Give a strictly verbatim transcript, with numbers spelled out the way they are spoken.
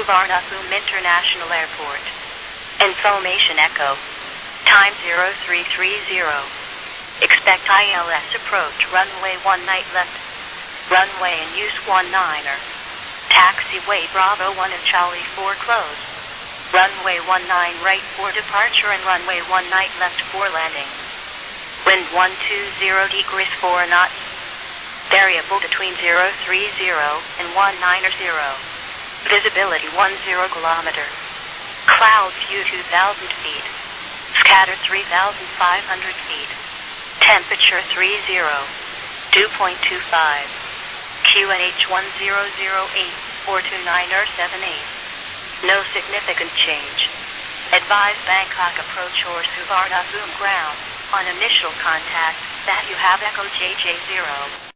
Suvarnabhumi International Airport. Information Echo. Time zero three three zero. Expect I L S approach runway one night left. Runway in use one niner. Taxiway Bravo one and Charlie four closed. Runway one nine right for departure and runway one night left for landing. Wind one two zero degrees four knots. Variable between zero three zero and one nine zero. Visibility one zero kilometer. Cloud view two thousand feet. Scatter three thousand five hundred feet. Temperature three zero. Dew point two five. Q N H one zero zero eight four two nine seven eight. No significant change. Advise Bangkok approach or Suvarnabhumi ground on initial contact that you have Echo J J zero.